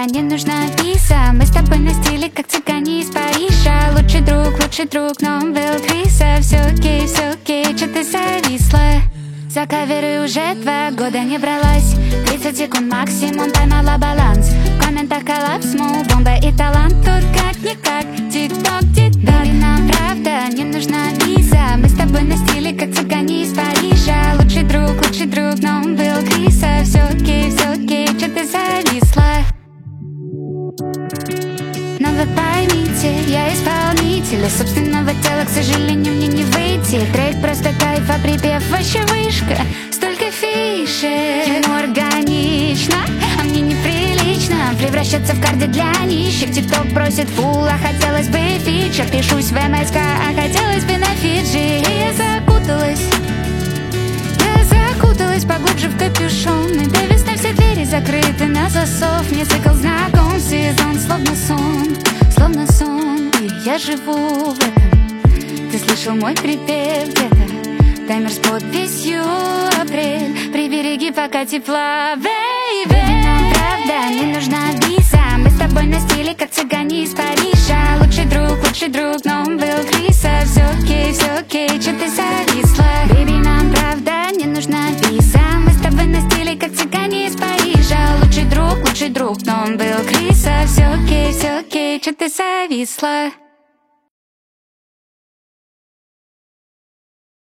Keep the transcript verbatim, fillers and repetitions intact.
не нужна виза. Мы с тобой на стиле, как цыгане из Парижа. Лучший друг, лучший друг, но он был Криса. Все окей, все окей, чё ты зависла? За каверы уже два года не бралась. Тридцать секунд максимум, поймала баланс. В комментах коллапс, мол, бомба и талант. Тут как-никак, тик-ток, тик-так. И нам правда не нужна виза. Мы с тобой на стиле, как цыгане из Парижа. Лучший друг, лучший друг, но он был Криса. Все окей, все окей, чё ты зависла? Но вы поймите, я исполнитель, а собственного тела, к сожалению, мне не выйти. Трек просто кайф, а припев вообще вышка. Столько фишек, ему органично, а мне неприлично превращаться в карди для нищих. Тикток просит фул, а хотелось бы фичер. Пишусь в МСК, а хотелось бы на Фиджи. И я закуталась, я закуталась поглубже в капюшон. И до весны все двери закрыты на засов. Мне цикл знаком, сезон словно сон, словно сон. И я живу в этом. Ты слышал мой припев где-то? Таймер с подписью апрель. Прибереги пока тепла, бэйби. Нам правда не нужна виза. Мы с тобой на стиле, как цыгане из Парижа. Лучший друг, лучший друг, но он был Криса. Все окей, все окей, чё ты зависла? Бэйби, нам правда не нужна виза. Мы с тобой на стиле, как цыгане из Парижа. Лучший друг, лучший друг, но он был Криса. Все окей, все окей, чё ты зависла?